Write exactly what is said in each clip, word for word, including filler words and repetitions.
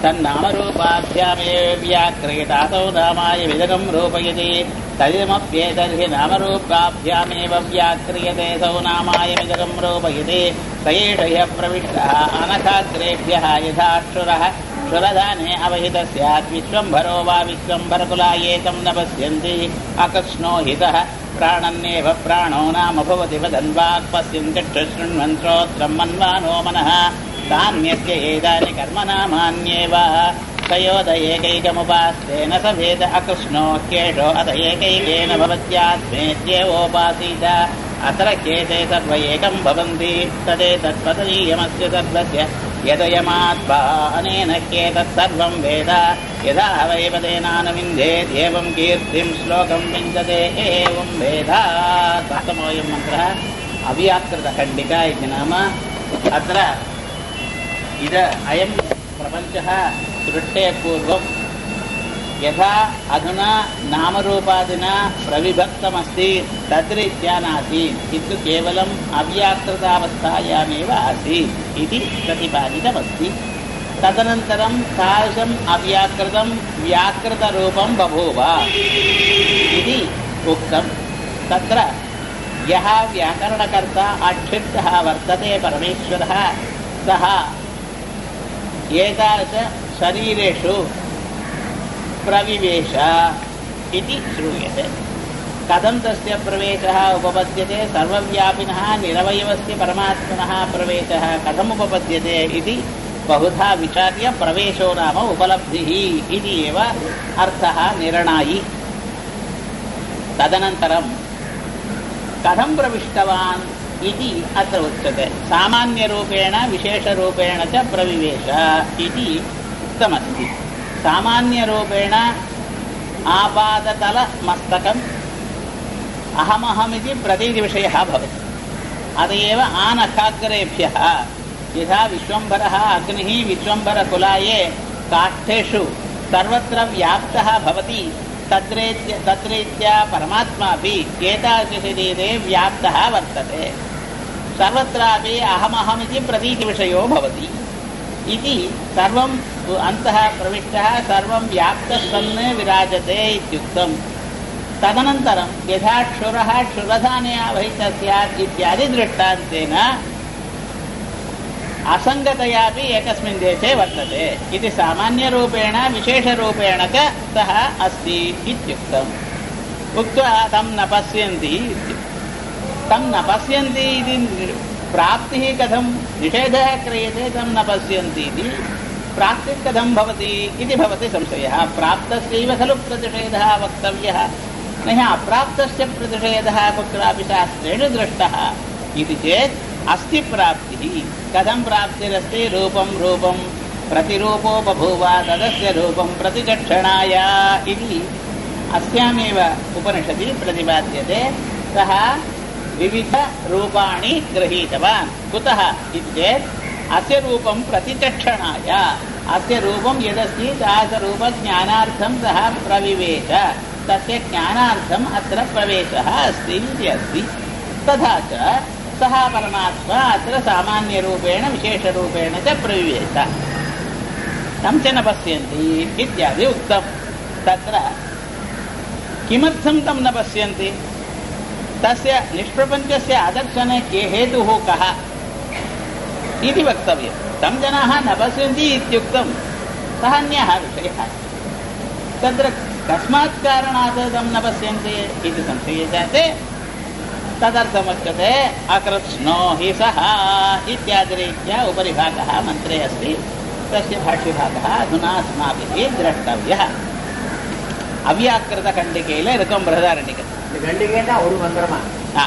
तन्नामरूपाभ्यामेव व्याक्रियतासौ नामाय विदगं रूपयति तदिदमप्येतर्हि नामरूपाभ्यामेव व्याक्रियते सौ नामाय विदगं रूपयति स एष ह्यः प्रविष्टः अनखाग्रेभ्यः यथाक्षुरः क्षुरधाने अवहितः स्यात् विश्वम्भरो वा विश्वम्भरकुलायेतं न पश्यन्ति अकृष्णो हितः प्राणन्नेव प्राणो नाम भवति वदन् वाक् पश्यन् चक्षुशृण्वन् श्रोत्रं मन्वानो मनः तान्यस्य एतानि कर्मनामान्येव तयोद एकैकमुपास्तेन स भेद अकृष्णो ह्येषो अत एकैकेन भवत्यात्मेत्येवोपासीत अत्र ह्येते सर्व एकं भवन्ति तदेतत्पतनीयमस्य सर्वस्य यदयमात्मा अनेन ह्येतत्सर्वं वेद यदा वै पदेनानुविन्देत् एवं कीर्तिं श्लोकं विन्दते एवं वेद सप्तमोऽयं मन्त्रः अव्याकृतखण्डिका इति नाम अत्र इद अयं प्रपञ्चः सृष्टेः पूर्वं यथा अधुना नामरूपादिना प्रविभक्तमस्ति तद्रीत्या नासीत् किन्तु केवलम् अव्याकृतावस्थायामेव आसीत् इति प्रतिपादितमस्ति। तदनन्तरं तादृशम् अव्याकृतं व्याकृतरूपं बभूव इति उक्तं। तत्र यः व्याकरणकर्ता अक्षिप्तः वर्तते परमेश्वरः सः एतादृश शरीरेषु प्रविवेश इति श्रूयते। कथं तस्य प्रवेशः उपपद्यते सर्वव्यापिनः निरवयवस्य परमात्मनः प्रवेशः कथम् उपपद्यते इति बहुधा विचार्य प्रवेशो नाम उपलब्धिः इति एव अर्थः निर्णायि। तदनन्तरं कथं प्रविष्टवान् इति अत्र उच्यते। सामान्यरूपेण विशेषरूपेण च प्रविवेश इति उक्तमस्ति। सामान्यरूपेण आपादतलमस्तकम् अहमहमिति प्रतीतिविषयः भवति। अत एव आनखाग्रेभ्यः यथा विश्वम्भरः अग्निः विश्वम्भरकुलाये काष्ठेषु सर्वत्र व्याप्तः भवति तद्रीत्य तद्रीत्या परमात्मापि एतादृशशरीरे व्याप्तः वर्तते। सर्वत्रापि अहमहमिति प्रतीतिविषयो भवति इति सर्वम् अन्तः प्रविष्टः सर्वं व्याप्तः सन् विराजते इत्युक्तं। तदनन्तरं यथा क्षुरः क्षुरधाने अवहितः स्यात् इत्यादि दृष्टान्तेन असङ्गतयापि एकस्मिन् देशे वर्तते इति सामान्यरूपेण विशेषरूपेण च सः अस्ति इत्युक्तम्। उक्त्वा तं न पश्यन्ति तं न पश्यन्ति इति प्राप्तिः कथं निषेधः क्रियते तं न पश्यन्ति इति प्राप्तिः कथं भवति इति भवति संशयः। प्राप्तस्यैव खलु प्रतिषेधः वक्तव्यः न हि अप्राप्तस्य प्रतिषेधः कुत्रापि शास्त्रेषु दृष्टः इति चेत् अस्ति प्राप्तिः। कथं प्राप्तिरस्ति रूपं रूपं प्रतिरूपो बभूव तदस्य रूपं प्रतिचक्षणाय इति अस्यामेव उपनिषदि प्रतिपाद्यते। सः विविधरूपाणि गृहीतवान् कुतः इत्येत् अस्य रूपं प्रतिचक्षणाय अस्य रूपं यदस्ति तादृशरूपज्ञानार्थं सः प्रविवेश तस्य ज्ञानार्थम् अत्र प्रवेशः अस्ति इति अस्ति। तथा च सः परमात्मा अत्र सामान्यरूपेण विशेषरूपेण च प्रविवेश तं च न पश्यन्ति इत्यादि उक्तं। तत्र किमर्थं तं न पश्यन्ति तस्य निष्प्रपञ्चस्य आदर्शने के हेतुः कः इति वक्तव्यं। तं जनाः न पश्यन्ति इत्युक्तं सः अन्यः विषयः। तत्र कस्मात् कारणात् तं न पश्यन्ति इति संशये जाते तदर्थमुच्यते अकृत्स्नो हि सः इत्यादिरीत्या उपरि भागः मन्त्रे अस्ति। तस्य भाष्यभागः अधुना अस्माभिः द्रष्टव्यः। அவ்யாக்கிருதகண்டிகையில் இருக்கும் பிரதாரண்யகம். கண்டிகைன்னா ஒரு மந்திரமா? ஆ,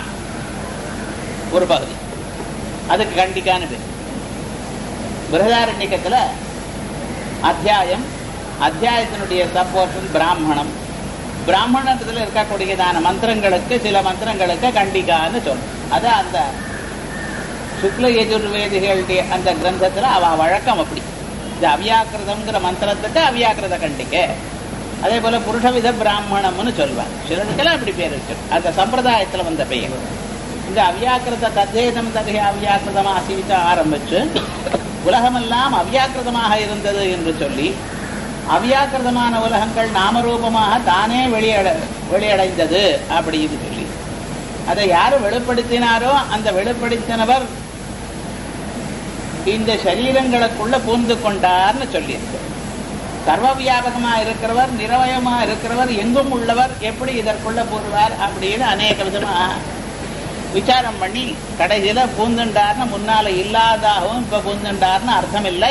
ஒரு பகுதி. அதுக்கு கண்டிக்கான்னு பேர். பிரதாரண்யகத்தில் அத்தியாயம், அத்தியாயத்தினுடைய சப்போர்ஷன் பிராமணம். பிராமணத்தில் இருக்கக்கூடியதான மந்திரங்களுக்கு சில மந்திரங்களுக்கு கண்டிக்கான்னு சொல்லும். அது அந்த சுக்ல யஜுர்வேதிகளுடைய அந்த கிரந்தத்தில் அவ வழக்கம் அப்படி. இந்த அவ்யாக்கிருதம்ங்கிற மந்திரத்துக்கு அவ்யாக்கிருத கண்டிக்கை. அதே போல புருஷவித பிராமணம்னு சொல்வார். சிலருக்கெல்லாம் அப்படி பேர் வச்சு அந்த சம்பிரதாயத்தில் வந்த பெயர். இந்த அவ்யாக்கிருத தத்தேதம் தகைய அவ்யாக்கிருதம் ஆசீத்த ஆரம்பிச்சு உலகமெல்லாம் அவ்யாக்கிருதமாக இருந்தது என்று சொல்லி அவ்யாக்கிருதமான உலகங்கள் நாமரூபமாக தானே வெளியட வெளியடைந்தது அப்படின்னு சொல்லி அதை யாரு வெளிப்படுத்தினாரோ அந்த வெளிப்படுத்தினவர் இந்த சரீரங்களுக்குள்ள பூந்து கொண்டார்னு சொல்லியிருக்கு. சர்வ வியாபகமா இருக்கிறவர், நிரவயமா இருக்கிறவர், எங்கும் உள்ளவர் எப்படி இதற்குள்ள பூர்வார் அப்படின்னு அநேக விதமா விசாரம் பண்ணி கடைசியில பூந்துண்டார்னு முன்னால இல்லாதாகவும் இப்ப பூந்துண்டார்னு அர்த்தம் இல்லை.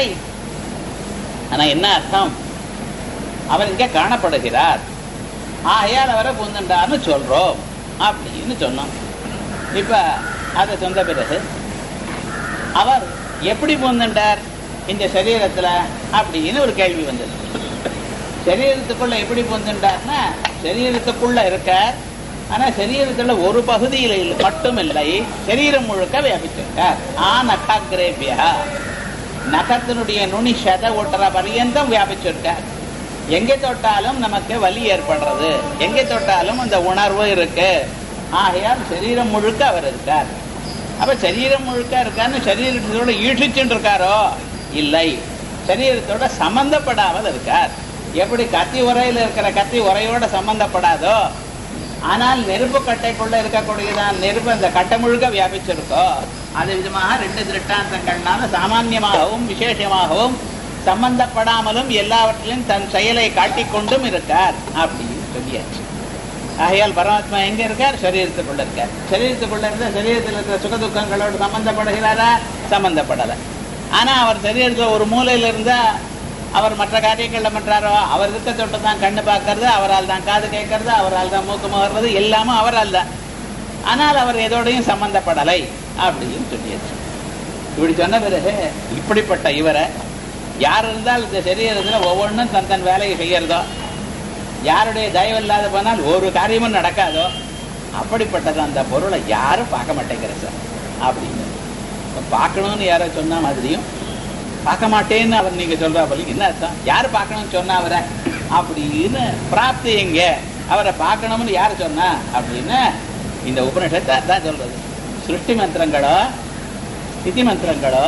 ஆனா என்ன அர்த்தம்? அவர் இங்க காணப்படுகிறார், ஆகையால் அவரை பூந்துண்டார்னு சொல்றோம் அப்படின்னு சொன்னோம். இப்ப அதை சொன்ன பிறகு அவர் எப்படி பூந்துண்டார் இந்த சரீரத்துல அப்படின்னு ஒரு கேள்வி வந்தது. சரீரத்துக்குள்ள எப்படி பூந்துண்டார்னா சரீரத்துக்குள்ள இருக்கார், ஆனா சரீரத்துல ஒரு பகுதியில மட்டும் இல்லை, சரீரம் முழுக்க வியாபிச்சிருக்கார். ஆ நகாகிரேபியா, நகத்தினுடைய நுனி சத ஒட்டுற பரியந்தம் வியாபிச்சிருக்கார். எங்கே தொட்டாலும் நமக்கு வலி ஏற்படுறது, எங்கே தொட்டாலும் அந்த உணர்வு இருக்கு. ஆகையால் சரீரம் முழுக்க அவர் இருக்கார். அப்ப சரீரம் முழுக்க இருக்கான்னு சரீரத்தோட ஈழ்ச்சிச்சுட்டு இருக்காரோ? இல்லை, சரீரத்தோட சம்பந்தப்படாமல் இருக்கார். எப்படி கத்தி உரையில இருக்கிற கத்தி உரையோட சம்பந்தப்படாதோ, ஆனால் நெருப்பு கட்டைக்குள்ள இருக்கக்கூடியதான் நெருப்பு அந்த கட்டை முழுக்க வியாபிச்சிருக்கோ, அது விதமாக ரெண்டு திருஷ்டாந்தங்கள்னால சாமான்யமாகவும் விசேஷமாகவும் சம்பந்தப்படாமலும் எல்லாவற்றிலும் தன் செயலை காட்டிக்கொண்டும் இருக்கார் அப்படின்னு சொல்லியாச்சு. ஆகையால் பரமாத்மா எங்க இருக்கார்? சரீரத்துக்குள்ள இருக்கார். சரீரத்துக்குள்ள இருந்த சரீரத்தில் இருக்கிற சுகதுக்கங்களோடு சம்பந்தப்படுகிறாரா? சம்பந்தப்படலை. ஆனா அவர் சரீரத்துல ஒரு மூலையில இருந்தா அவர் மற்ற காரியங்கள்ல பண்றாரோ? அவர் இருக்க தொட்டு தான் கண்ணு பார்க்கறது, அவரால் தான் காது கேட்கறது, அவரால் தான் மூக்கு முகர்றது, எல்லாமும் அவரால் தான். ஆனால் அவர் எதோடையும் சம்பந்தப்படலை அப்படின்னு சொல்லியாச்சு. இப்படி சொன்ன பிறகு இப்படிப்பட்ட இவரை யார் இருந்தால் இந்த சரீரத்துல ஒவ்வொன்றும் தன் தன் வேலையை செய்யறதோ, யாருடைய தயவு இல்லாத போனால் ஒரு காரியமும் நடக்காதோ, அப்படிப்பட்டது அந்த பொருளை யாரும் பார்க்க மாட்டேங்கிற சார் அப்படின்னு பார்க்கணும்னு யாரோ சொன்ன மாதிரியும் பார்க்க மாட்டேன்னு அவர் நீங்க சொல்றா போல என்ன அர்த்தம்? யாரு பார்க்கணும்னு சொன்னா அவரை அப்படின்னு பிராப்தி எங்க? அவரை பார்க்கணும்னு யாரு சொன்னா அப்படின்னு இந்த உபனிஷத்தை தான் சொல்றது. சிருஷ்டி மந்திரங்களோ ஸ்திதி மந்திரங்களோ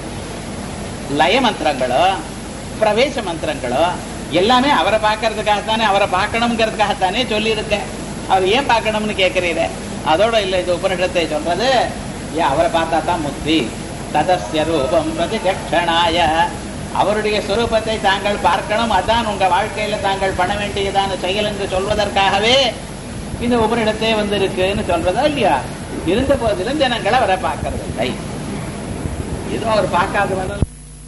லய மந்திரங்களோ பிரவேச மந்திரங்களோ எல்லாமே அவரை பார்க்கறதுக்காகத்தானே, அவரை பார்க்கணுங்கிறதுக்காகத்தானே சொல்லி இருக்கேன். அவர் ஏன் பார்க்கணும்னு கேட்கிறீர? அதோட இல்லை இந்த உபனிஷத்தை சொல்றது, ஏன் அவரை பார்த்தா தான் முக்தி. ததஸ்ய ரூபம் பிரதிகட்சணாய, அவருடைய சுரூபத்தை தாங்கள் பார்க்கணும், அதான் உங்க வாழ்க்கையில தாங்கள் பண்ண வேண்டியதான செயல் என்று சொல்வதற்காகவே இந்த உபனிடத்தை வந்திருக்குன்னு சொல்றதா இல்லையா? இருந்த போதிலும் ஜனங்களை அவரை பார்க்கறது இல்லை. ஏதோ அவர் பார்க்காத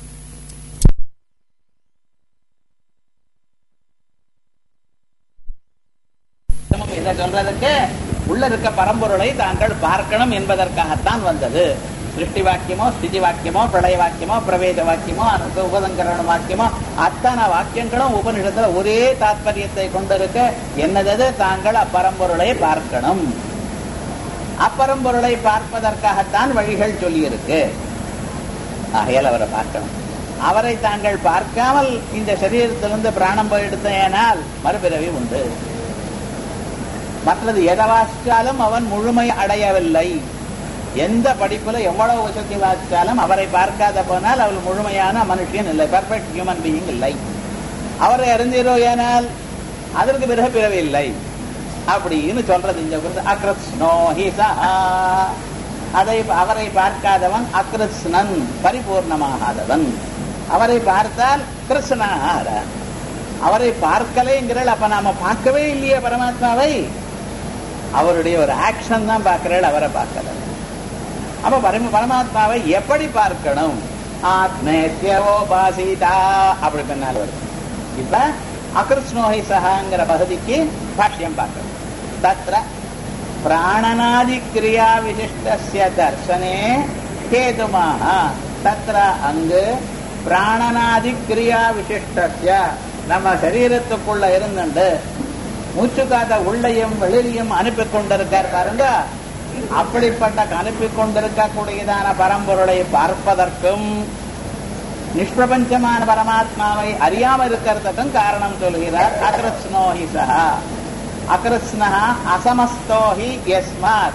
இதை சொல்றதுக்கு உள்ள இருக்க பரம்பொருளை தாங்கள் பார்க்கணும் என்பதற்காகத்தான் வந்தது. சிருஷ்டி வாக்கியமோ ஸ்திதி வாக்கியமோ பிரளய வாக்கியமோ பிரவேத வாக்கியமோ உபதங்கரண வாக்கியமோ அத்தனை வாக்கியங்களும் உபனிஷத்துல ஒரே தாற்பயத்தை கொண்டிருக்க என்னது? தாங்கள் அப்பரம்பொருளை பார்க்கணும். அப்பரம்பொருளை பார்ப்பதற்காகத்தான் வழிகள் சொல்லி இருக்கு. ஆகையால் அவரை பார்க்கணும். அவரை தாங்கள் பார்க்காமல் இந்த சரீரத்திலிருந்து பிராணம் போயிடுத்தேனால் மறுபிறவி உண்டு. மற்றது எதை வாசித்தாலும் அவன் முழுமை அடையவில்லை. எந்த படிப்புல எவ்வளவு வசதி வாசித்தாலும் அவரை பார்க்காத போனால் அவள் முழுமையான மனுஷன் இல்லை, பெர்ஃபெக்ட் ஹியூமன் பீயிங் இல்லை. அவரை அறிஞரோ ஏனால் அதற்கு பிறகு பிறவி இல்லை அப்படின்னு சொல்றது இந்த அக்ருஷ்ணோ ஹிசா. அதை அவரை பார்க்காதவன் அக்ருஷ்ணன், பரிபூர்ணமாகாதவன். அவரை பார்த்தால் கிருஷ்ணார. அவரை பார்க்கலைங்கிறாள், அப்ப நாம பார்க்கவே இல்லையே பரமாத்மாவை. அவருடைய ஒரு ஆக்ஷன் தான் பார்க்கிறாள், அவரை பார்க்கல. அப்ப பரம பரமாத்மாவை எப்படி பார்க்கணும்? ஆத்மேத்யவோ பாசிதா அப்படி பின்னால் வருது. இப்ப அகிருஷ்ணோஹி சகாங்கிற பகுதிக்கு பாஷ்யம் பார்க்கணும். தத்ர பிராணனாதி கிரியா விசிஷ்டஸ்ய தர்சனே கேதுமாக. தத்ர அங்கு பிராணனாதி கிரியா விசிஷ்டஸ்ய நம்ம சரீரத்துக்குள்ள இருந்துண்டு மூச்சு காத உள்ளையும் வெளியிலையும் அனுப்பி கொண்டிருக்கார் பாருங்க. அப்படிப்பட்ட அனுப்பி கொண்டிருக்க கூடியதான பரம்பொருளை பார்ப்பதற்கும் நிஷ்பிரபஞ்சமான பரமாத்மாவை அறியாமல் இருக்கிறதுக்கும் காரணம் சொல்கிறார். அகிருஷ்ணோஹி சஹா. அகிருஷ்ணஹ அசமஸ்தோஹி யஸ்மாத்.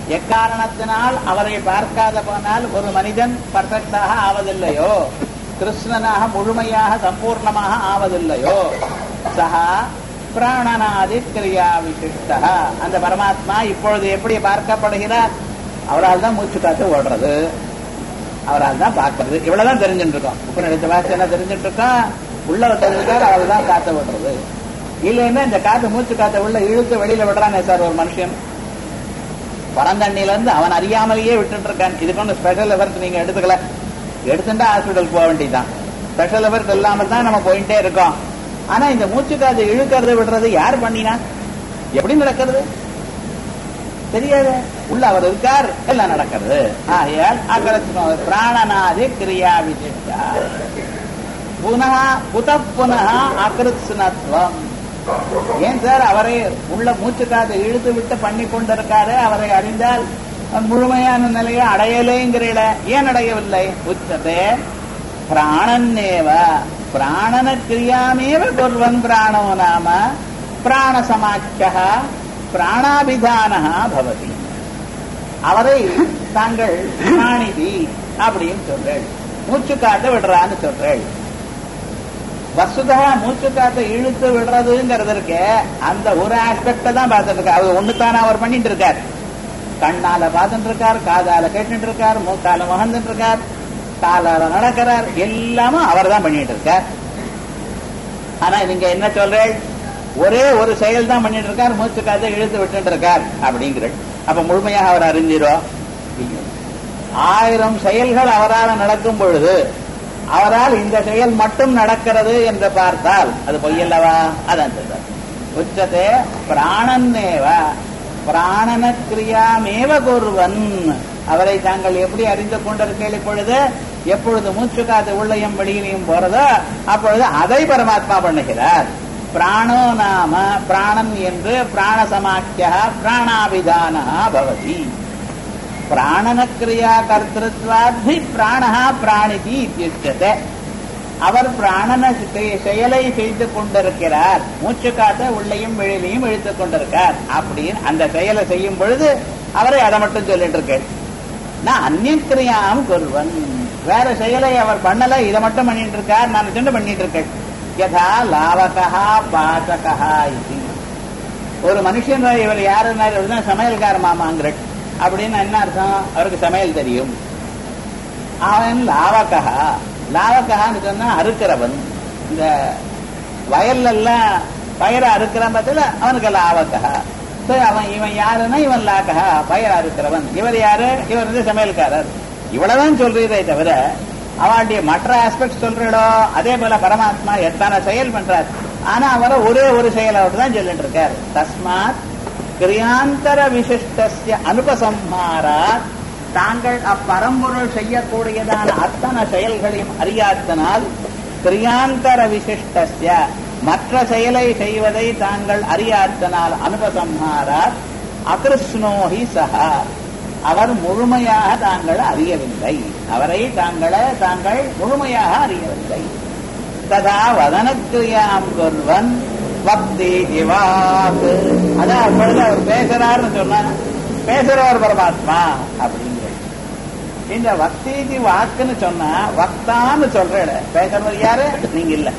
எக்காரணத்தினால் அவரை பார்க்காத போனால் ஒரு மனிதன் பர்ஃபெக்டாக ஆவதில்லையோ, கிருஷ்ணனாக முழுமையாக சம்பூர்ணமாக ஆவதில்லையோ, சஹா பிராணனாதி கிரியா விசிஷ்டா, அந்த பரமாத்மா இப்பொழுது எப்படி பார்க்கப்படுகிறார்? அவரால் தான் மூச்சு காத்து ஓடுறது, அவரால் தான் பார்க்கறது. இவ்வளவுதான் தெரிஞ்சுட்டு இருக்கோம். இப்ப நினைச்ச வாசி என்ன தெரிஞ்சுட்டு இருக்கோம்? உள்ளவர் தெரிஞ்சுக்காரு, அவர் தான் காத்த விடுறது. இல்லைன்னா இந்த காத்து மூச்சு காத்த உள்ள இழுத்து வெளியில விடுறானே சார் ஒரு மனுஷன், பரந்தண்ணில இருந்து அவன் அறியாமலேயே விட்டுட்டு இருக்கான். இதுக்கு ஒன்று ஸ்பெஷல் எஃபர்ட் நீங்க எடுத்துக்கல, எடுத்துட்டா ஹாஸ்பிட்டல் போக வேண்டியதுதான். ஸ்பெஷல் எஃபர்ட் இல்லாம தான் நம்ம போயிட்டே இருக்கோம். ஆனா இந்த மூச்சு காத்து இழுக்கிறது விடுறது யார் பண்ணினா? எப்படி நடக்கிறது தெரியாது. உள்ள அவர் இருக்கார், எல்லாம் நடக்கிறது. ஆகையால் அகரத்னோ பிராணனாதி கிரியா விசிஷ்டா புனः புத புனः அகிருத்ஸ்னத்வம். ஏன் சார் அவரை உள்ள மூச்சு காத்து இழுத்து விட்டு பண்ணி கொண்டிருக்காரு, அவரை அறிந்தால் முழுமையான நிலையை அடையலேங்கிறீல, ஏன் அடையவில்லை? உச்சதே பிராணன்னேவ பிராணன கிரியாமேவ குர்வன் பிராணோ நாம பிராணசமாக்கிய பிராணாபிதான பவதி. அவரை தாங்கள் பிராணிதி அப்படின்னு சொல்றேன், மூச்சு காத்து விடுறான்னு சொல்றேன். வசுதா மூச்சு காத்த இழுத்து விடுறதுங்கிறது இருக்கு, அந்த ஒரு ஆஸ்பெக்ட தான் பார்த்துட்டு இருக்காரு. அது ஒண்ணுத்தானே அவர் பண்ணிட்டு இருக்கார். கண்ணால பார்த்துட்டு இருக்கார், காதால கேட்டுட்டு இருக்கார், மூக்கால மகந்துட்டு இருக்கார், காலால நடக்கிறார், எல்லாமும் அவர் தான் பண்ணிட்டு இருக்கார். ஆனா நீங்க என்ன சொல்றேன்? ஒரே ஒரு செயல் தான் பண்ணிட்டு இருக்கார், மூச்சு காத்த இழுத்து விட்டு இருக்கார் அப்படிங்கிற. அப்ப முழுமையாக அவர் அறிஞ்சிரும். ஆயிரம் செயல்கள் அவரால் நடக்கும் பொழுது அவரால் இந்த செயல் மட்டும் நடக்கிறது என்று பார்த்தால் அது பொய்யல்லவா? அதான் சொல்றார். உச்சதே பிராணன்னேவ பிராணன கிரியாமேவ குர்வன். அவரை தாங்கள் எப்படி அறிந்து கொண்டிருக்கீர்கள்? இப்பொழுது எப்பொழுது மூச்சு காத்து உள்ளையும் வெளியிலையும் போறதோ அப்பொழுது அதை பரமாத்மா பண்ணுகிறார். பிராணோ நாம பிராணன் என்று பிராணசமாக்கிய பிராணாபிதான பவதி. பிராணன கிரியா கர்த்திருத்வாதி பிராணஹா பிராணிதி இத்யுச்யதே. அவர் பிராணன செயலை செய்து கொண்டிருக்கிறார், மூச்சு காத்த உள்ளையும் வெளியிலையும் இழுத்துக் கொண்டிருக்கார். அப்படின்னு அந்த செயலை செய்யும் பொழுது அவரை அதை மட்டும் சொல்லிட்டு இருக்கேன். நான் அந்நிய கிரியாம் குர்வன், வேற செயலை அவர் பண்ணல, இதை மட்டும் பண்ணிட்டு இருக்கார், நான் சொன்ன பண்ணிட்டு இருக்கேன். யதா லாவகா பாசகா இது. ஒரு மனுஷன் இவர் யாருன்னா சமையல்கார மாமாங்கிற அப்படின்னு என்ன அர்த்தம்? அவருக்கு சமையல் தெரியும். அவன் லாவகா, லாவகான்னு சொன்னா அறுக்கிறவன். இந்த வயல்ல எல்லாம் பயிரை அறுக்கிற பத்தில அவனுக்கு லாவகா. அவன் இவன் யாருன்னா இவன் லாகா, பயிரை அறுக்கிறவன். இவர் யாரு? இவர் வந்து சமையல்காரர். இவ்வளவுதான் சொல்றதே தவிர அவனுடைய மற்ற ஆஸ்பெக்ட் சொல்றோ. அதே போல பரமாத்மா எத்தனை செயல் பண்றார், ஆனா அவரை ஒரே ஒரு செயல் அவர் தான் சொல்லிட்டு இருக்கார். தஸ்மாத் கிரியாந்தர விசிஷ்டஸ்ய அனுபசம்ஹாரா, தாங்கள் அப்பரம்பொருள் செய்யக்கூடியதான அத்தனை செயல்களையும் அறியாதனால் கிரியாந்தர விசிஷ்டஸ்ய மற்ற செயலை செய்வதை தாங்கள் அறியாதனால் அனுபசம்ஹாரா அகிருஷ்ணோஹி சஹா, அவர் முழுமையாக தாங்கள் அறியவில்லை, அவரை தாங்களே தாங்கள் முழுமையாக அறியவில்லை. ததா வதனக்கிரியாம் குர்வன் வக்தி ஜிவாக். அதான் அப்பொழுது அவர் பேசுறாருன்னு சொன்ன பேசுறவர் பரமாத்மா அப்படிங்கிற. இந்த வக்தி வாக்குன்னு சொன்னா வக்தான்னு சொல்ற பேசுறவர் யாரு? நீங்க இல்ல.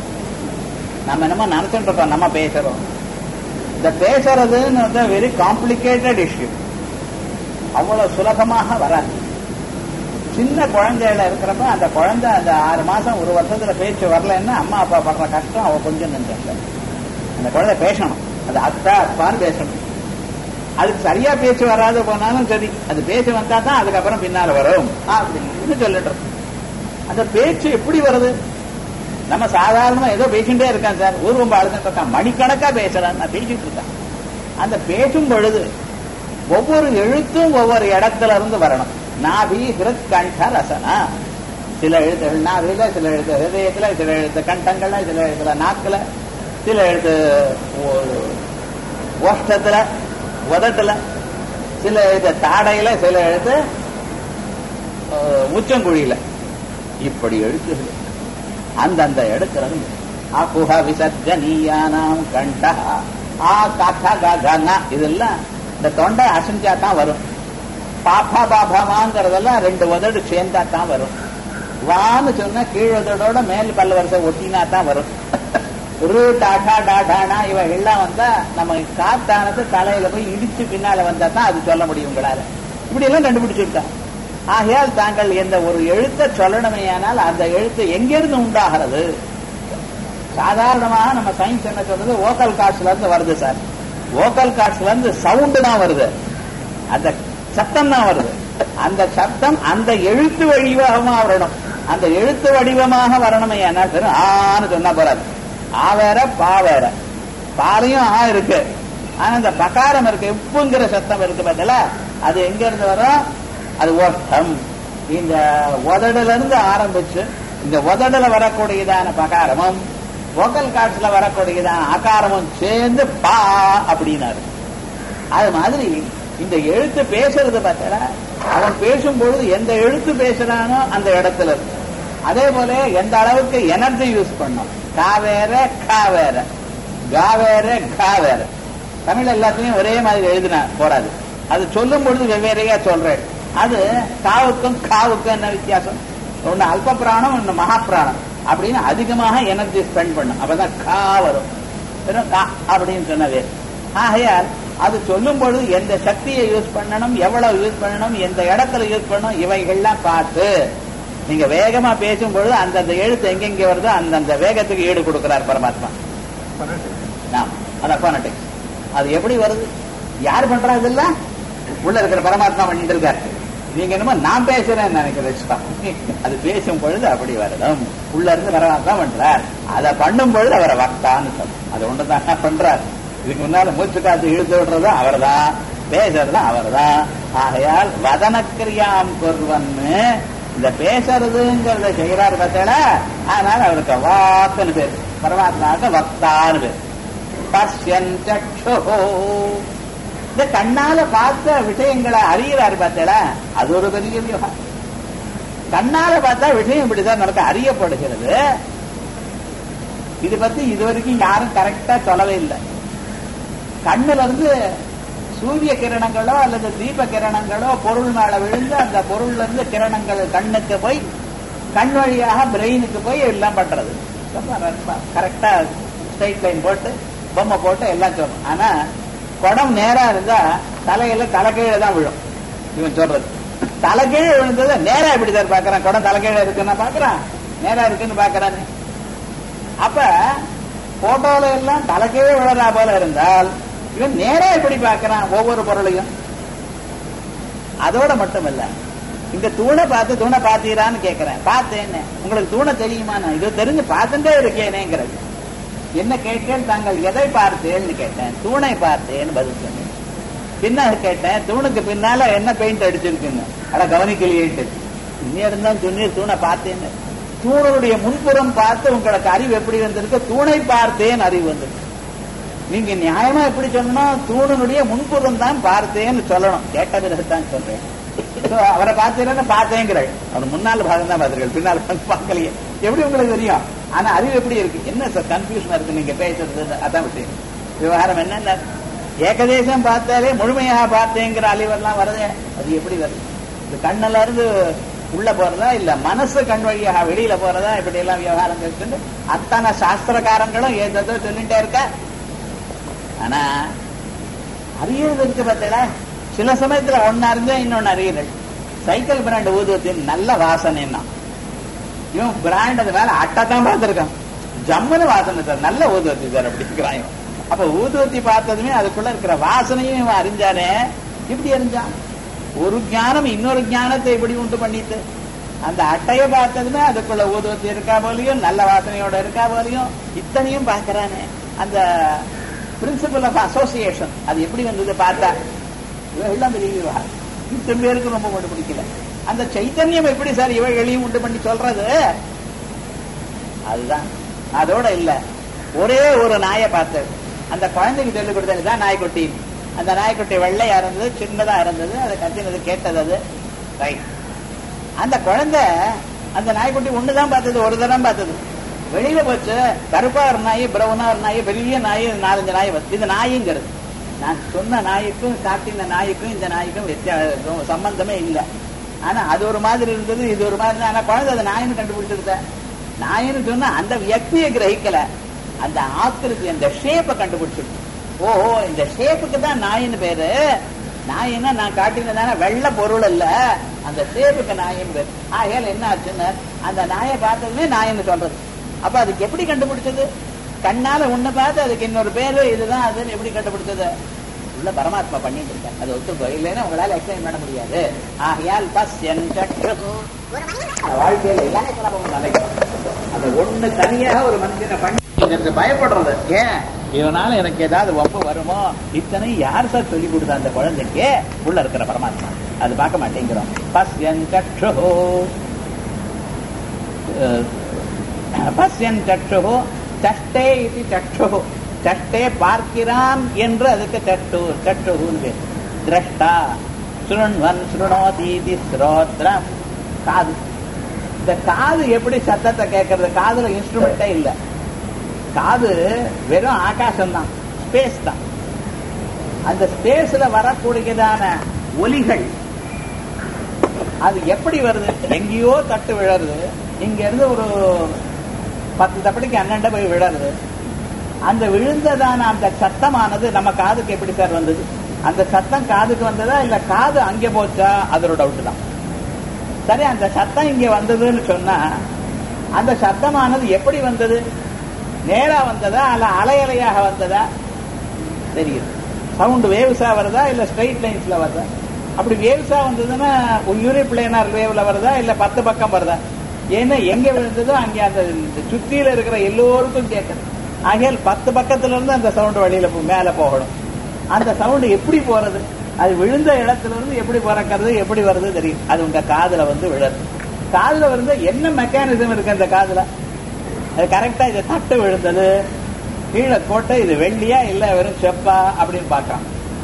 நம்ம என்னமோ நினைச்சுட்டு இருக்கோம் நம்ம பேசுறோம். இந்த பேசுறதுன்னு வெரி காம்ப்ளிகேட்டட் இஷ்யூ, அவ்வளவு சுலபமாக வராது. சின்ன குழந்தையில இருக்கிறப்ப அந்த குழந்தை அந்த ஆறு மாசம் ஒரு வருஷத்துல பேச்சு வரலன்னா அம்மா அப்பா படுற கஷ்டம் அவ கொஞ்சம் நின்றாங்க. அந்த குழந்தை பேசணும், அது அத்தா அப்பான்னு பேசணும். அதுக்கு சரியா பேச்சு வராது போனாலும் சரி, அது பேச்சு வந்தா தான் அதுக்கப்புறம் பின்னால வரும் அப்படின்னு சொல்லிட்டு. அந்த பேச்சு எப்படி வருது? நம்ம சாதாரணமா ஏதோ பேசிட்டே இருக்கான் சார், ஊர்வம்ப அழுதுட்டு இருக்கான், மணிக்கணக்கா பேசுறான், நான் பேசிட்டு இருக்கேன். அந்த பேசும் பொழுது ஒவ்வொரு எழுத்தும் ஒவ்வொரு இடத்துல இருந்து வரணும். நாபி ஹிருத் கண்ட ரசனா, சில எழுத்துகள் நாவில, சில எழுத்து ஹிருதயத்துல, சில எழுத்து கண்டங்கள்ல, சில எழுத்துல நாக்குல, சில எழுத்து ஓஷ்டத்துல உதட்டுல, சில எழுத்து தாடையில, சில எழுத்து உச்சங்குழியில. இப்படி எழுத்துகள் அந்தந்த எடுக்கிறது. அகுஹ விசர்ஜனீயானாம் கண்டா ஆ காக்கா கா கா இதெல்லாம் இந்த தொண்டை அசைஞ்சா தான் வரும். பாப்பா பாபாமாங்கிறதெல்லாம் ரெண்டு உதடு சேர்ந்தா தான் வரும். வான்னு சொன்னா கீழ் உதடோட மேல் பல்ல வரிசை ஒட்டினா தான் வரும். ரூ டாடா டாடானா இவ எல்லாம் வந்தா நம்ம காத்தானது தலையில போய் இடிச்சு பின்னால வந்தா தான் அது சொல்ல முடியும் உங்களால. இப்படி எல்லாம் கண்டுபிடிச்சுட்டான். ஆகையால் தாங்கள் எந்த ஒரு எழுத்தை சொல்லணுமேயானால் அந்த எழுத்து எங்கிருந்து உண்டாகிறது? சாதாரணமாக நம்ம சயின்ஸ் என்ன சொல்றது, வோக்கல் கார்ட்ஸ்ல இருந்து வருது சார். வோக்கல் கார்ட்ஸ்ல இருந்து சவுண்டு தான் வருது, அந்த சத்தம் தான் வருது. அந்த சத்தம் அந்த எழுத்து வடிவமாக வரணும். அந்த எழுத்து வடிவமாக வரணுமே என்ன சரி ஆன்னு சொன்னா போறாது. ஆ வேற பா வேற. பாலையும் ஆ இருக்கு, ஆனா அந்த பகாரம் இருக்கு, உப்புங்கிற சத்தம் இருக்கு பார்த்தல, அது எங்க இருந்து வரும்? அது ஓட்டம். இந்த உதடுல இருந்து ஆரம்பிச்சு இந்த உதடுல வரக்கூடியதான பகாரமும் வோக்கல் கார்ட்ஸ்ல வரக்கூடியதான ஆகாரமும் சேர்ந்து பா அப்படின்னாரு. அது மாதிரி இந்த எழுத்து பேசுறது பார்த்தா அவன் பேசும்பொழுது எந்த எழுத்து பேசுறானோ அந்த இடத்துல இருக்கு. அதே போல எந்த அளவுக்கு எனர்ஜி யூஸ் பண்ணும். கா வேற கா வேற, கா வேற கா வேற. தமிழ் எல்லாத்துலயும் ஒரே மாதிரி எழுதினா போறாது, அது சொல்லும் பொழுது வெவ்வேறையா சொல்றேன். அது காவுக்கும் காவுக்கும் என்ன வித்தியாசம்? ஒன்னு அல்ப பிராணம், ஒன்னு மகா பிராணம் அப்படின்னு அதிகமாக எனர்ஜி ஸ்பெண்ட் பண்ணும். அப்பதான் கா வரும். வெறும் கா அப்படின்னு சொன்னது. ஆகையால் அது சொல்லும் பொழுது எந்த சக்தியை யூஸ் பண்ணணும், எவ்வளவு யூஸ் பண்ணணும், எந்த இடத்துல யூஸ் பண்ணணும், இவைகள்லாம் பார்த்து நீங்க வேகமா பேசும் பொழுது அந்தந்த எழுத்து எங்கெங்க வருதோ அந்தந்த வேகத்துக்கு ஈடு கொடுக்கிறார் பரமாத்மா. அதான் போனடிக்ஸ். அது எப்படி வருது, யார் பண்றா? இதெல்லாம் உள்ள இருக்கிற பரமாத்மா பண்ணிட்டு இருக்காரு. நீங்க என்னமோ நான் பேசுறேன்னு நினைக்கிறேன். அது பேசும் பொழுது அப்படி வரணும். உள்ள இருந்து பரமாத்மா பண்றார். அதை பண்ணும் பொழுது அவரை வக்தான்னு சொல்லும். அது ஒண்ணுதான் பண்றார். இதுக்கு முன்னால மூச்சு காத்து இழுத்து விடுறதும் அவர் தான், பேசுறதும் அவர் தான். ஆகையால் வதனக்கிரியாம் கொர்வன்னு இந்த பேசுறதுங்கிறத செய்யறாரு பார்த்தல. அதனால அவருக்கு வாக்குன்னு பேர், பரமாத்மாவுக்கு வக்தான்னு பேர். பஷ்யன் சக்ஷோ, இந்த கண்ணால பார்த்த விஷயங்களை அறிகிறாரு பார்த்தல, அது ஒரு பெரிய விவகாரம். கண்ணால பார்த்தா விஷயம் இப்படிதான் நமக்கு அறியப்படுகிறது. இது பத்தி இதுவரைக்கும் யாரும் கரெக்டா சொல்லவே இல்லை. கண்ணுல இருந்து சூரிய கிரணங்களோ அல்லது தீப கிரணங்களோ பொருள் மேல விழுந்து அந்த பொருள்ல இருந்து கிரணங்கள் கண்ணுக்கு போய் கண் வழியாக பிரெயினுக்கு போய் எல்லாம் பண்றது. கரெக்டா ஸ்ட்ரைட் லைன் போட்டு பொம்மை போட்டு எல்லாம் சொல்லணும். ஆனா குடம் நேரா இருந்தா தலையில தலைகீழ தான் விழும். இவன் சொல்றது தலைகீழ விழுந்தது நேரா இப்படி தான் பாக்குறான். குடம் தலைகீழ இருக்குன்னு பாக்குறான், நேரா இருக்குன்னு பாக்குறான்னு. அப்ப போட்டோல எல்லாம் தலைகீழ விழறா போல இருந்தால் இவன் நேரா எப்படி பாக்குறான் ஒவ்வொரு பொருளையும். அதோட மட்டும் இல்ல, இந்த தூணை பார்த்து தூணை பார்த்தீரான்னு கேட்கிறேன். பார்த்தேன்னு உங்களுக்கு தூணை தெரியுமா? இது தெரிஞ்சு பார்த்துட்டே இருக்கேனேங்கிறது. என்ன கேட்டேன், தாங்கள் எதை பார்த்தேன்னு கேட்டேன். தூணை பார்த்தேன்னு பதில் சொன்னேன். பின்னால கேட்டேன், தூணுக்கு பின்னால என்ன பெயிண்ட் அடிச்சிருக்குன்னு. அட கவனிக்கலையேட்டு இன்னும் தான் சொன்னீர் தூணை பார்த்தேன்னு. தூணுடைய முன்புறம் பார்த்து உங்களுக்கு அறிவு எப்படி வந்திருக்கு? தூணை பார்த்தேன் அறிவு வந்திருக்கு. நீங்க நியாயமா எப்படி சொல்லணும்? தூணுடைய முன்புறம் தான் பார்த்தேன்னு சொல்லணும். கேட்ட பிறகுதான் சொல்றேன். அவரை பார்த்தேன்னு பார்த்தேங்கிறாள். அவர் முன்னாள் பாகம் தான் பார்த்திருக்கீங்க, பின்னால் பார்க்கலையே. எப்படி உங்களுக்கு தெரியும்? ஆனா அறிவு எப்படி இருக்கு? என்ன சார் கன்ஃபியூஷனா இருக்கு நீங்க பேசுறது? அதான் விஷயம். விவகாரம் என்னென்ன, ஏகதேசம் பார்த்தாலே முழுமையாக பார்த்தேங்கிற அழிவெல்லாம் வருது. அது எப்படி வருது? இது கண்ணுல இருந்து உள்ள போறதா இல்ல மனசு கண் வழியாக வெளியில போறதா? இப்படி எல்லாம் விவகாரம் இருக்கு. அத்தனை சாஸ்திரக்காரங்களும் ஏதோ சொல்லிட்டே இருக்க. ஆனா அறியறது இருக்கு பார்த்தா, சில சமயத்துல ஒன்னு அறிஞ்சா இன்னொன்னு அறியறது. சைக்கிள் பிராண்ட் ஊதுவத்தின் நல்ல வாசனைன்னா இவன் பிராண்ட் அது மேல அட்டத்தான் பார்த்திருக்கான். ஜம்முன்னு வாசனை சார், நல்ல ஊதுவத்தி சார் அப்படிங்கிறான். அப்ப ஊதுவத்தி பார்த்ததுமே அதுக்குள்ள இருக்கிற வாசனையும் இவன் அறிஞ்சானே. இப்படி அறிஞ்சான். ஒரு ஞானம் இன்னொரு ஞானத்தை இப்படி உண்டு பண்ணிட்டு, அந்த அட்டையை பார்த்ததுமே அதுக்குள்ள ஊதுவத்தி இருக்கா போலையும் நல்ல வாசனையோட இருக்கா போலையும் இத்தனையும் பார்க்கிறானே. அந்த பிரின்சிபல் ஆஃப் அசோசியேஷன் அது எப்படி வந்தது பார்த்தா இவெல்லாம் பெரிய விவகாரம். இத்தனை பேருக்கு ரொம்ப கொண்டு பிடிக்கல. அந்த சைத்தன்யம் எப்படி சார் இவைகளையும் உண்டு பண்ணி சொல்றது? அதுதான். அதோட இல்ல, ஒரே ஒரு நாயை பார்த்தது. அந்த குழந்தைக்கு சொல்லிக் கொடுத்ததுதான் நாய்க்குட்டி. அந்த நாய்க்குட்டி வெள்ளையா இருந்தது, சின்னதா இருந்தது, அதை கத்தினது கேட்டது. அது ரைட். அந்த குழந்தை அந்த நாய்க்குட்டி ஒண்ணுதான் பார்த்தது, ஒரு தரம் பார்த்தது. வெளியில போச்சு, கருப்பா ஒரு நாய், பிரவுனா ஒரு நாய், பெரிய நாய், நாலஞ்சு நாய். இது நாய்ங்கிறது நான் சொன்ன நாய்க்கும் காட்டின நாய்க்கும் இந்த நாய்க்கும் வித்தியாசம் சம்பந்தமே இல்லை. ஆனா அது ஒரு மாதிரி இருந்தது, இது ஒரு மாதிரி இருந்தது. ஆனா குழந்தை அதை நாயின்னு கண்டுபிடிச்சிருந்த. நாயின்னு சொன்னா அந்த வியக்தியை கிரகிக்கல, அந்த ஆக்கிருதி அந்த ஷேப்பை கண்டுபிடிச்சிருக்கு. ஓஹோ இந்த ஷேப்புக்கு தான் நாயின்னு பேரு. நாயின்னா நான் காட்டினதான வெள்ளை பொருள் இல்ல, அந்த ஷேப்புக்கு நாயின்னு பேரு. ஆகையால் என்ன ஆச்சுன்னு அந்த நாயை பார்த்ததுமே நாயின்னு சொல்றது. அப்ப அதுக்கு எப்படி கண்டுபிடிச்சது? கண்ணால ஒண்ணு பார்த்து அதுக்கு இன்னொரு பேரு இதுதான் அதுன்னு எப்படி கண்டுபிடிச்சது? உள்ள பரமாத்மா பண்ணிட்டு இருக்காரு. அது ஒத்து இல்லைன்னா உங்களால எக்ஸ்பிளைன் பண்ண முடியாது. ஆகையால் பஸ்யன் வாழ்க்கையில எல்லாமே நினைக்கும். அது ஒண்ணு தனியாக ஒரு மனுஷனை பண்ணி பயப்படுறது. ஏன் இதனால எனக்கு ஏதாவது ஒப்பு வருமோ? இத்தனை யார் சார் சொல்லி கொடுத்தா அந்த குழந்தைக்கு? உள்ள இருக்கிற பரமாத்மா. அது பார்க்க மாட்டேங்கிறோம். பஸ்யன் சக்ஷு பஸ்யன் சக்ஷு சஷ்டே இது சக்ஷு. சஷ்டே பார்க்கிறான் என்று அதுக்கு சட்டு சட்டுன்னு திரஷ்டா. சுருண்வன் சுருணோதீதி ஸ்ரோத்ரம். காது, இந்த காது எப்படி சத்தத்தை கேட்கறது? காதுல இன்ஸ்ட்ருமெண்டே இல்லை. காது வெறும் ஆகாசம் தான், ஸ்பேஸ் தான். அந்த ஸ்பேஸ்ல வரக்கூடியதான ஒலிகள் அது எப்படி வருது? எங்கேயோ தட்டு விழறது, இங்க இருந்து ஒரு பத்து தப்படிக்கு அண்ணண்ட போய் விழறது. அந்த விழுந்ததான அந்த சத்தமானது நம்ம காதுக்கு எப்படி சார் வந்தது? அந்த சத்தம் காதுக்கு வந்ததா இல்ல காது அங்கே போச்சா? அதோட டவுட் தான். சரி, அந்த சத்தம் இங்க வந்ததுன்னு சொன்னா அந்த சத்தமானது எப்படி வந்தது? நேரா வந்ததா அல்ல அலை அலையாக வந்ததா? தெரியுது. சவுண்ட் வேவ்ஸா வருதா இல்ல ஸ்ட்ரைட் லைன்ஸ்ல வருதா? அப்படி வேவ்ஸா வந்ததுன்னா யூனிபிளேனார் வேவ்ல வருதா இல்ல பத்து பக்கம் வருதா? ஏன்னா எங்க விழுந்ததோ அங்கே அந்த சுத்தியில இருக்கிற எல்லோருக்கும் கேட்கறது. ஆகையால் பத்து பக்கத்துல இருந்து அந்த சவுண்ட் வழியில மேல போகணும். அந்த சவுண்ட் எப்படி போறது? அது விழுந்த இடத்துல இருந்து எப்படி பிறக்கிறது, எப்படி வருது தெரியும். அது உங்க காதுல வந்து விழுது. காதுல வந்து என்ன மெக்கானிசம் இருக்கு அந்த காதுல? அது கரெக்டா இது தட்டு விழுந்தது, கீழே கோட்டை, இது வெள்ளியா இல்ல வெறும் செப்பா அப்படின்னு பாக்குறான்.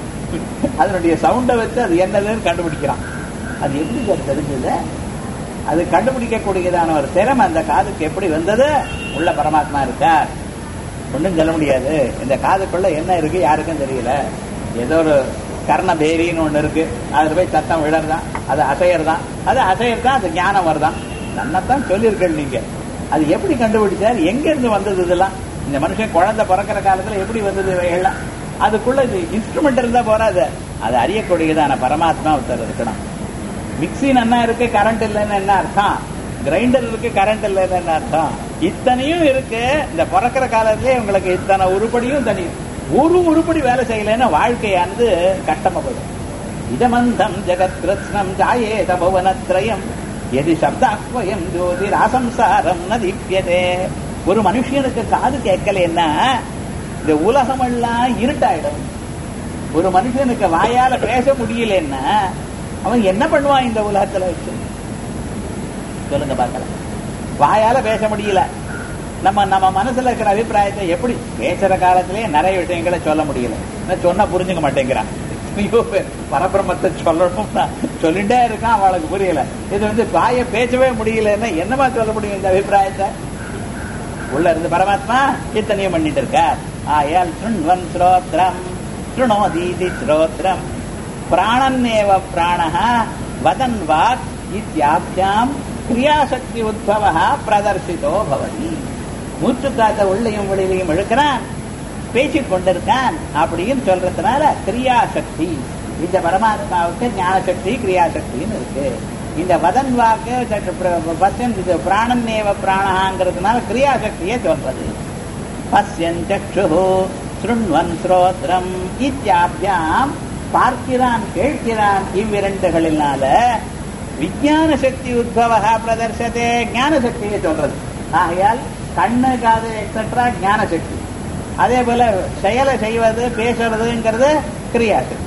அதனுடைய சவுண்டை வச்சு அது என்னதுன்னு கண்டுபிடிக்கிறான். அது எப்படி தெரிஞ்சது? அது கண்டுபிடிக்கக்கூடியதான ஒரு திறமை அந்த காதுக்கு எப்படி வந்தது? உள்ள பரமாத்மா இருக்கார். ஒன்றும் சொல்ல முடியாது. இந்த காதுக்குள்ள என்ன இருக்கு யாருக்கும் தெரியல. ஏதோ ஒரு கர்ணபேரின்னு ஒண்ணு இருக்கு, அதுல போய் சத்தம் விழறதான், அது அசையறதான், அது அசையறதான், அது ஞானம் வருதான். நன்னத்தான் சொல்லியிருக்கேன் நீங்க. அது எப்படி கண்டுபிடிச்சார்? எங்க இருந்து வந்தது இதெல்லாம்? இந்த மனுஷன் குழந்தை பிறக்கிற காலத்துல எப்படி வந்தது இவைகள்லாம்? அதுக்குள்ள இது இன்ஸ்ட்ருமெண்ட் இருந்தா போறாது, அது அறியக்கூடியதான பரமாத்மா ஒருத்தர் இருக்கணும். மிக்சி நன்னா இருக்கு, கரண்ட் இல்லைன்னு என்ன அர்த்தம்? கிரைண்டர் இருக்கு, கரண்ட் இல்லைன்னு என்ன அர்த்தம்? இத்தனையும் இருக்கு. இந்த பிறக்கிற காலத்திலே உங்களுக்கு இத்தனை உருப்படியும் தனி ஒரு உருப்படி வேலை செய்யலைன்னா வாழ்க்கையானது கஷ்டமா போயிடும். இதமந்தம் ஜெகத் கிருஷ்ணம் ஜாயே தபவனத்ரயம் எது சப்தாக்வயம் ஜோதி ராசம்சாரம் ந தீப்யதே. ஒரு மனுஷனுக்கு காது கேட்கலன்னா இந்த உலகம் எல்லாம் இருட்டாயிடும். ஒரு மனுஷனுக்கு வாயால பேச முடியலன்னா அவன் என்ன பண்ணுவான் இந்த உலகத்துல வச்சு? சொல்லுங்க பார்க்கலாம். வாயால பேச முடியல, நம்ம நம்ம மனசுல இருக்கிற அபிப்பிராயத்தை எப்படி பேசுற காலத்திலேயே நிறைய விஷயங்களை சொல்ல முடியல. சொன்னா புரிஞ்சுக்க மாட்டேங்கிறான். பரபிரமத்தை சொல்லணும்னா சொல்லிட்டே இருக்கான், அவளுக்கு புரியல. இது வந்து வாயை பேசவே முடியலன்னா என்னமா சொல்ல முடியும் இந்த அபிப்பிராயத்தை? உள்ள இருந்து பரமாத்மா இத்தனையும் பண்ணிட்டு இருக்கார். ஆயால் சுண்வன் ஸ்ரோத்ரம் சுணோதீதி ஸ்ரோத்ரம் பிராணன்னேவ பிராணஹ வதன் வாக் இத்யாப்யாம் கிரியாசக்தி உத்பவஹ பிரதர்சிதோ பவதி. மூச்சு காத்த உள்ளையும் வெளியிலையும் இழுக்கிறான், பேசிக் கொண்டிருக்கான் அப்படின்னு சொல்றதுனால கிரியாசக்தி. இந்த பரமாத்மாவுக்கு ஞானசக்தி கிரியாசக்தின்னு இருக்கு. இந்த வதன் வாக்கு பஸ்யன் பிராணன்னேவ பிராணஹாங்கிறதுனால கிரியாசக்தியை சொல்றது. பஸ்யன் சக்ஷு சுருண்வன் ஸ்ரோத்ரம் இத்யாப்யாம் பார்க்கிறான் கேட்கிறான் இவ்விரண்டுகளினால விஞ்ஞான சக்தி உத்பவஹ பிரதர்சதே ஞான சக்தியை சொல்றது. ஆகையால் கண்ணு காது எக்ஸெட்ரா ஞான சக்தி. அதே போல செயலை செய்வது பேசுறதுங்கிறது கிரியாசக்தி.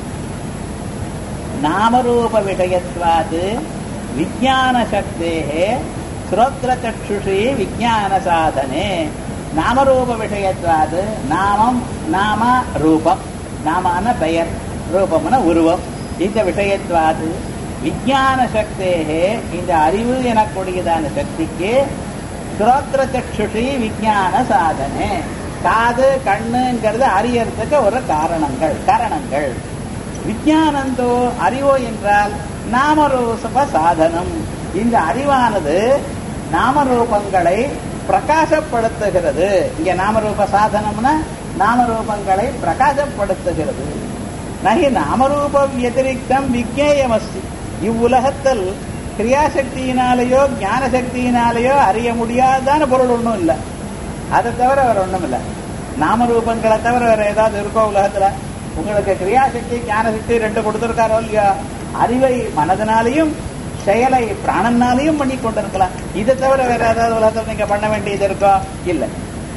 நாமரூப விஷயத்வாது விஞ்ஞான சக்தேஹே ஸ்ரோத்ர சக்ஷுஷி விஞ்ஞான சாதனே. நாமரூப விஷயத்வாது நாமம் நாம ரூபம், நாமான பெயர், ரூபம்னா உருவம். இந்த விஷயத்வாது விஞ்ஞான சக்தேஹே இந்த அறிவு எனக்கூடியதான சக்திக்கு ஸ்ரோத்ர சக்ஷுஷி விஞ்ஞான சாதனே காது கண்ணுங்கிறது அறியறதுக்கு ஒரு காரணங்கள் காரணங்கள். விஞ்ஞானந்தோ அறிவோ என்றால் நாமரூப சாதனம். இந்த அறிவானது நாமரூபங்களை பிரகாசப்படுத்துகிறது. இங்க நாமரூப சாதனம்னா நாமரூபங்களை பிரகாசப்படுத்துகிறது. நகி நாமரூப வத்திரிக்தம் விஜ்ஞேயமஸ்தி. இவ்வுலகத்தில் கிரியாசக்தியினாலேயோ ஞான சக்தியினாலேயோ அறிய முடியாதான பொருள் ஒன்றும் இல்லை. அதை தவிர வேற ஒன்றும் இல்லை. நாமரூபங்களை தவிர வேற ஏதாவது இருக்கோ உலகத்துல? உங்களுக்கு கிரியாசக்தி ஞானசக்தி ரெண்டு கொடுத்திருக்காரோ இல்லையா? அறிவை மனதினாலையும் செயலை பிராணனாலையும் பண்ணி கொண்டிருக்கலாம். இதை தவிர வேற ஏதாவது உலகத்தில் நீங்க பண்ண வேண்டியது இருக்கோ? இல்லை.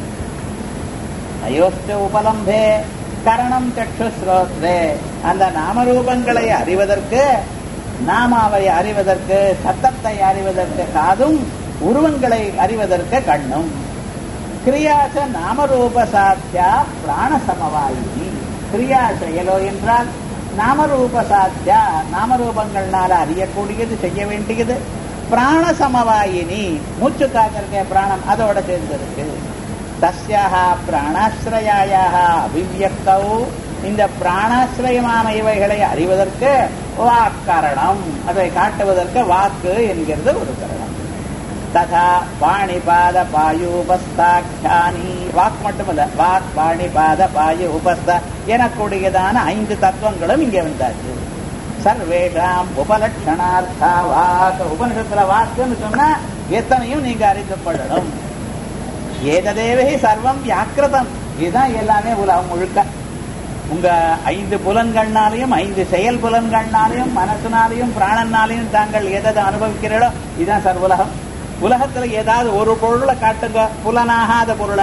அயோஸ்த உபலம்பே கரணம் சக்ஷு ஸ்ரோத்ரே. அந்த நாமரூபங்களை அறிவதற்கு, நாமாவை அறிவதற்கு, சத்தத்தை அறிவதற்கு காதும், உருவங்களை அறிவதற்கு கண்ணும். கிரியாச நாமரூப சாத்தியா பிராண சமவாயினி. கிரியா செயலோ என்றால் நாமரூப சாத்தியா, நாமரூபங்கள்னால அறியக்கூடியது, செய்ய வேண்டியது. பிராண சமவாயினி, மூச்சு காத்திருக்க பிராணம் அதோட சேர்ந்திருக்கு. தஸ்யாக பிராணாசிரயாயாக அபிவியக்தௌ. இந்த பிராணாசிரயமான இவைகளை அறிவதற்கு வாக்கரணம், அதை காட்டுவதற்கு வாக்கு என்கிறது ஒரு கரணம். ததா பாணிபாத பாயு உபஸ்தாட்சானி. வாக் மட்டுமல்ல, வாக் பாணிபாத பாயு உபஸ்தா எனக்கூடியதான ஐந்து தத்துவங்களும் இங்கே வந்தாச்சு. சர்வேஷாம் உபலட்சணார்த்தா வாக். உபனிஷத்துல வாக்குன்னு சொன்னா எத்தனையும் நீங்க அறிந்து கொள்ளணும். ஏததேவை சர்வம் வியாக்கிரதம். இதுதான் எல்லாமே உலகம் முழுக்க. உங்க ஐந்து புலன்கள்னாலையும், ஐந்து செயல் புலன்கள்னாலையும், மனசுனாலையும், பிராணனாலையும் தாங்கள் எதை அனுபவிக்கிறீர்களோ இதுதான் சர்வுலகம். உலகத்துல ஏதாவது ஒரு பொருளை காட்டுங்க, புலனாகாத பொருளை.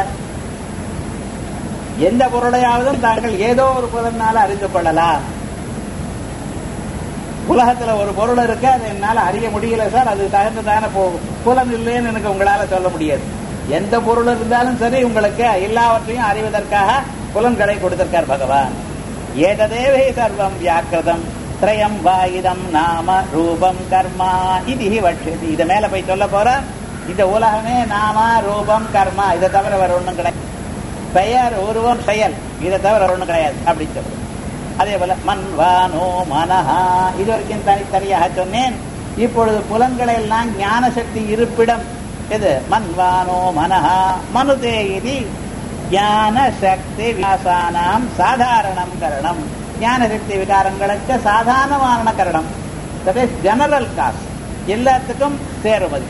எந்த பொருளையாவதும் தாங்கள் ஏதோ ஒரு புலனால அறிந்து கொள்ளலாம். உலகத்துல ஒரு பொருள் இருக்கு, அது என்னால அறிய முடியல சார், அது தகுந்ததான போகும். புலன் இல்லைன்னு எனக்கு உங்களால சொல்ல முடியாது. எந்த பொருள் இருந்தாலும் சரி, உங்களுக்கு எல்லாவற்றையும் அறிவதற்காக புலன்களை கொடுத்திருக்கார் பகவான். ஏததேவை சர்வம் வியாக்கிரதம் திரயம் வாயுதம் நாம ரூபம் கர்மா இது வட்சதி. இதை மேல போய் சொல்ல போற. இந்த உலகமே நாம ரூபம் கர்மா, இதை தவிர வேற ஒண்ணும் கிடையாது. பெயர் உருவம் செயல், இதை தவிர வேற ஒண்ணும் கிடையாது அப்படின்னு சொல்றது. அதே போல மன்வானோ மனஹா, இது வரைக்கும் தனித்தனியாக சொன்னேன். இப்பொழுது புலன்களை எல்லாம் ஞான சக்தி இருப்பிடம் எது? மன்வானோ மனஹா மனுதே இது ஞான சக்தி விகாசானாம் சாதாரணம் கரணம். ஞான சக்தி விகாரங்களுக்கு சாதாரணமான கரணம், ஜெனரல் காஸ், எல்லாத்துக்கும் சேருவது.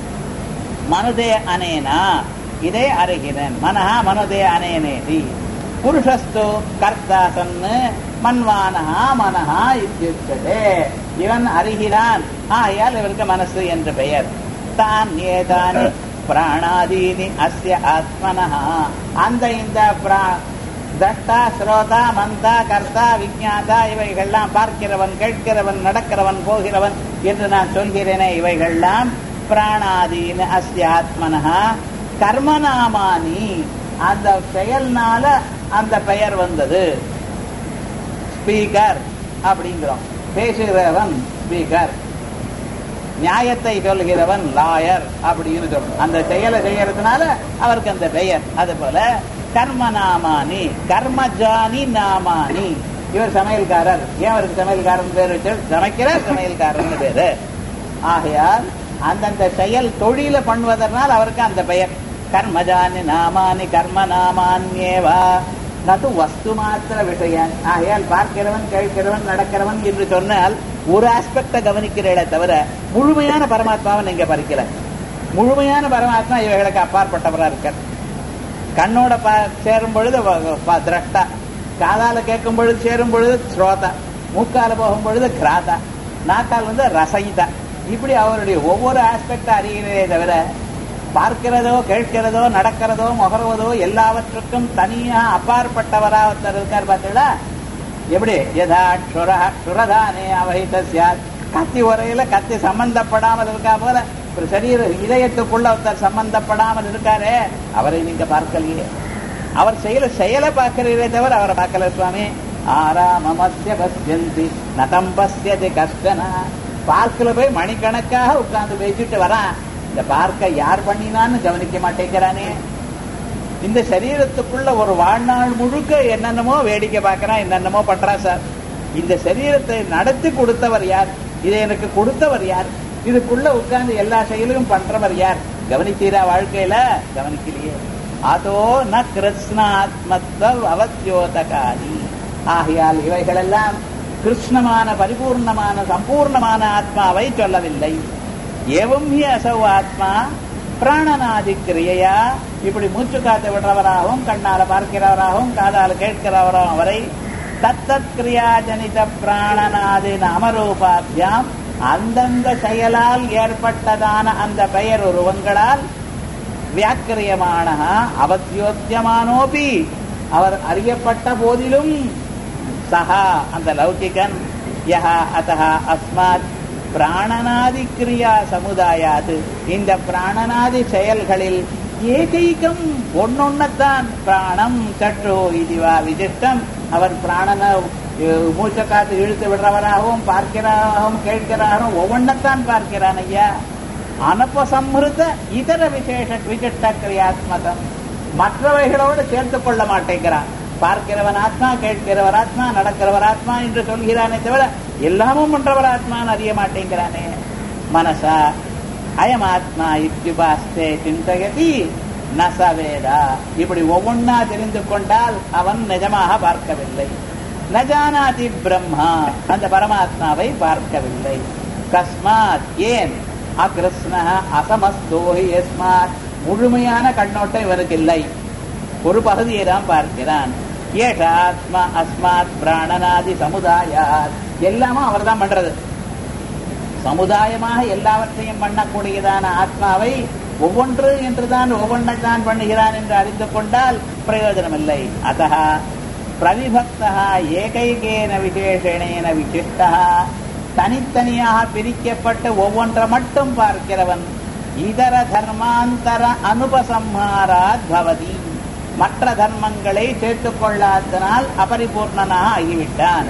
மனுதே அனேனா, இதை அறிகிறேன். மனஹா மனுதே அனேனேதி. புருஷஸ்து கர்த்தா சன்னு மன்வானஹா மனஹா இத்யுச்சதே. இவன் அறிகிறான், ஆயால் இவருக்கு மனசு என்று பெயர். தான் ஏதானி பிராணாதீனி அஸ்ய ஆத்மனஹா. அந்த இந்த தட்டா ஸ்ரோதா மந்தா கர்த்தா விஜாதா இவைகள்லாம் பார்க்கிறவன், கேட்கிறவன், நடக்கிறவன், போகிறவன் என்று நான் சொல்கிறேனே, இவைகள்லாம் பிராணாதீன அஸ்ய ஆத்மனஹா கர்மநாமானி. அந்த செயல்னால அந்த பெயர் வந்தது. ஸ்பீக்கர் அப்படிங்கிறோம், பேசுகிறவன் ஸ்பீக்கர். நியாயத்தை சொல்கிறவன் லாயர் அப்படின்னு சொல்றோம். அந்த செயலை செய்யறதுனால அவருக்கு அந்த பெயர். அது போல கர்மநாமானி கர்மஜானி நாமானி. இவர் சமையல்காரர், ஏன் அவருக்கு சமையல்காரன் பேர் வச்சு? சமைக்கிற சமையல்காரன் பேரு. ஆகையால் அந்தந்த செயல் தொழில பண்ணுவதனால் அவருக்கு அந்த பெயர். கர்மஜானி நாமானி கர்ம நாமான்யேவா நது வஸ்து மாத்திர விஷயம். ஆகையால் பார்க்கிறவன், கேட்கிறவன், நடக்கிறவன் என்று சொன்னால் ஒரு ஆஸ்பெக்ட கவனிக்கிறீர்களே தவிர முழுமையான பரமாத்மாவை நீங்க பறிக்கல. முழுமையான பரமாத்மா இவைகளுக்கு அப்பாற்பட்டவராக இருக்க. கண்ணோட சேரும் பொழுது திரஷ்டா, காதால கேட்கும் பொழுது சேரும் பொழுது ஸ்ரோதா, மூக்கால போகும் பொழுது கிராதா, நாக்கால் வந்து ரசயிதா. இப்படி அவருடைய ஒவ்வொரு ஆஸ்பெக்ட அறிகிறதே தவிர பார்க்கிறதோ, கேட்கிறதோ, நடக்கிறதோ, முகர்வதோ எல்லாவற்றுக்கும் தனியா அப்பாற்பட்டவராக ஒருத்தர் இருக்கார். பார்த்தீங்களா எப்படி? யதா சுரதானே அவஹிதஸ்யா. கத்தி உரையில கத்தி சம்பந்தப்படாமல் இருக்கா போல ஒரு சரீர இதயத்துக்குள்ள ஒருத்தர் சம்பந்தப்படாமல் இருக்காரே, அவரை நீங்க பார்க்கலையே. அவர் செயல செயலை பார்க்கிறீரே தவிர அவரை பார்க்கல. சுவாமி ஆராமமஸ்ய பஸ்யந்தி நதம் பஸ்யதி கஷ்டனா. பார்க்கல போய் மணிக்கணக்காக உட்கார்ந்து பேசிட்டு வரான். இந்த பார்க்க யார் பண்ணினான்னு கவனிக்க மாட்டேங்கிறானே. இந்த சரீரத்துக்குள்ள ஒரு வாழ்நாள் முழுக்க என்னென்னமோ வேடிக்கை பார்க்கறான், என்னென்னமோ பண்றான் சார். இந்த சரீரத்தை நடத்தி கொடுத்தவர் யார்? இதை எனக்கு கொடுத்தவர் யார்? இதுக்குள்ள உட்கார்ந்து எல்லா செயலையும் பண்றவர் யார்? கவனித்தீரா வாழ்க்கையில? கவனிக்கலையே. அதோ ந கிருஷ்ணாத்மத்வ அவத்யோதகாரி. ஆகையால் இவைகளெல்லாம் கிருஷ்ணமான பரிபூர்ணமான சம்பூர்ணமான ஆத்மாவை சொல்லவில்லை. ஏவம் ஹி அசௌ ஆத்மா பிராணனாதி கிரியையா, இப்படி மூச்சு காத்து விடுறவராகவும் கண்ணால பார்க்கிறவராகவும் காதால கேட்கிறவராகவும் அவரை தத்தத் கிரியா ஜனித பிராணனாதி நாமரூபாபியாம் அந்தந்த செயலால் ஏற்பட்டதான அந்த பெயர் உருவங்களால் வியாக்கிரியமான அவத்யோத்தியமானோபி அவர் அறியப்பட்ட போதிலும் சஹா அந்த லௌகிகன் யஹ அத்தஹ அஸ்மாத் பிராணனாதி கிரியா சமுதாயாது இந்த பிராணனாதி செயல்களில் ஏகைக்கம் ஒன்னொன்னத்தான் பிராணம் சற்று இதுவா விசிஷ்டம். அவர் பிராணன மூச்ச காத்து இழுத்து விடுறவராகவும் பார்க்கிறாகவும் கேட்கிறாரும் ஒவ்வொன்னத்தான் பார்க்கிறான் ஐயா. அனபசம்ஹிருத இதர விசேஷ விசிஷ்ட கிரியாத்மகம் மற்றவைகளோடு சேர்த்துக் கொள்ள மாட்டேங்கிறான். பார்க்கிறவன் ஆத்மா, கேட்கிறவர் ஆத்மா, நடக்கிறவர் ஆத்மா என்று சொல்கிறானே தவிர எல்லாமும் பண்றவர் ஆத்மான்னு அறிய மாட்டேங்கிறானே. மனசா அயம் ஆத்மா இத்யுபாஸ்தே சிந்தயதி நசவேதா. இப்படி ஒவ்வொன்னா தெரிந்து கொண்டால் அவன் நிஜமாக பார்க்கவில்லை. நஜானாதி பிரம்மா அந்த பரமாத்மாவை பார்க்கவில்லை. கஸ்மாத் ஏன் அகிருஷ்ண அசமஸ்தோஹி யஸ்மாத் முழுமையான கண்ணோட்டம் இவருக்கு இல்லை, ஒரு பகுதியை தான் பார்க்கிறான். ஏஷாத்மா அஸ்மாத் பிராணனாதி சமுதாயாத் எல்லாமும் அவர் தான் பண்றது. சமுதாயமாக எல்லாவற்றையும் பண்ணக்கூடியதான ஆத்மாவை ஒவ்வொன்று என்றுதான் ஒவ்வொன்றைத்தான் பண்ணுகிறான் என்று அறிந்து கொண்டால் பிரயோஜனம் இல்லை. அத்தः பிரவிபக்தா ஏகைகேன விசேஷேணேன விசிஷ்டா தனித்தனியாக பிரிக்கப்பட்டு ஒவ்வொன்றை மட்டும் பார்க்கிறவன் இதர தர்மாந்தர அனுபசம்ஹாராத் பவதி மற்ற தர்மங்களை சேர்த்துக் கொள்ளாதனால் அபரிபூர்ணனாக ஆகிவிட்டான்.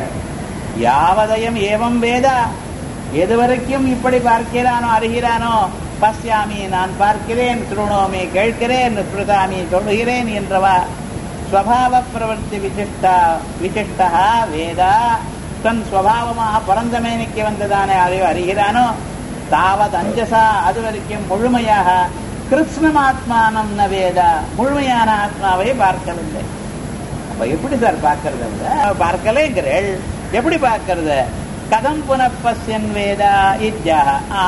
யாவதயம் ஏவம் வேதா எதுவரைக்கும் இப்படி பார்க்கிறானோ அறிகிறானோ பஸ்யாமி நான் பார்க்கிறேன், சுருணோமி கேட்கிறேன், ஸ்ருதாமி சொல்கிறேன் என்றவா ஸ்வபாவ பிரவர்த்தி விசிஷ்டா விசிஷ்டா வேதா தன் ஸ்வபாவமாக பரந்தமேனிக்கு வந்ததானே அறிவு அறிகிறானோ தாவத் அஞ்சசா அது வரைக்கும் முழுமையாக கிருஷ்ணமாத்மானம் ந வேதா முழுமையான ஆத்மாவை பார்க்கவில்லை. அப்ப எப்படி சார் பார்க்கறது? பார்க்கலேங்கிறேள், எப்படி பார்க்கறது? கதம் புனப்பஸ்யன் வேதா இத்யா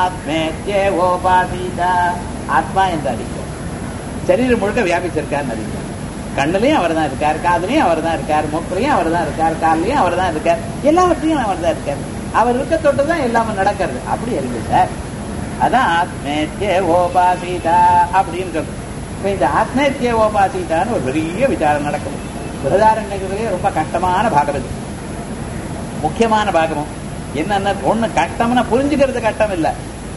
ஆத்மேத்யோபாசீதா. ஆத்மா என்று அறிக்கும் சரீரம் முழுக்க வியாபிச்சிருக்காருன்னு அறிக்கும். கண்ணுலையும் அவர் தான் இருக்கார், காதுலையும் அவர் தான் இருக்கார், மூக்கிலையும் அவர் தான் இருக்கார், காலையும் அவர் தான் இருக்கார், எல்லாவற்றையும் அவர் தான் இருக்கார். அவர் இருக்க தொட்டுதான் எல்லாமே நடக்கிறது. அப்படி இருக்கு சார். அதான் ஆத்மேத்யோபாசீதா அப்படின்னு சொல்றது. இப்ப இந்த ஆத்மேத்யோபாசீதான்னு ஒரு பெரிய விசாரம் நடக்கும். பிரதாரண்யத்திலேயே ரொம்ப கஷ்டமான பாகம் இது, முக்கியமான பாகமும். என்னன்னா ஒண்ணு கஷ்டம்னா புரிஞ்சுக்கிறது கஷ்டம் இல்லை,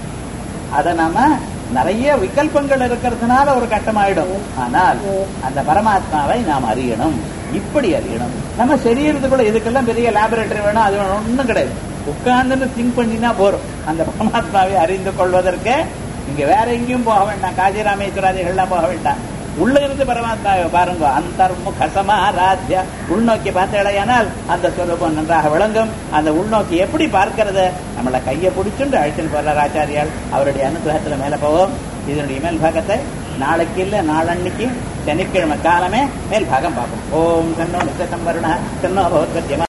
அதை நாம நிறைய விகல்பங்கள் இருக்கிறதுனால ஒரு கஷ்டமாயிடும். ஆனால் அந்த பரமாத்மாவை நாம் அறியணும். இப்படி அறியணும். நம்ம சரீரத்துக்குள்ள இதுக்கெல்லாம் பெரிய லேபரேட்டரி வேணும், அது ஒன்றும் கிடையாது. உட்கார்ந்து திங்க் பண்ணினா போறோம். அந்த பரமாத்மாவை அறிந்து கொள்வதற்கு இங்க வேற எங்கேயும் போக வேண்டாம், காசி ராமேஸ்வராதிகள்லாம் போக வேண்டாம். உள்ள இருந்து பரமாத்மாவை பாருங்க. அந்தர்முக சமாராத்ய உள்நோக்கி பார்த்தடையானால் அந்த ஸ்வரூபம் நன்றாக விளங்கும். அந்த உள்நோக்கி எப்படி பார்க்கிறது? நம்மளை கையை பிடிச்சுண்டு அழைச்சின்னு போறார் ஆச்சாரியால். அவருடைய அனுகிரகத்துல மேல போவோம். இதனுடைய மேல் பாகத்தை நாளைக்கு இல்ல நாளன்னைக்கு சனிக்கிழமை காலமே மேல் பாகம் பார்ப்போம். ஓம் தன்னோ நித்தம் வருண தன்னோ பகவத்கத்யமா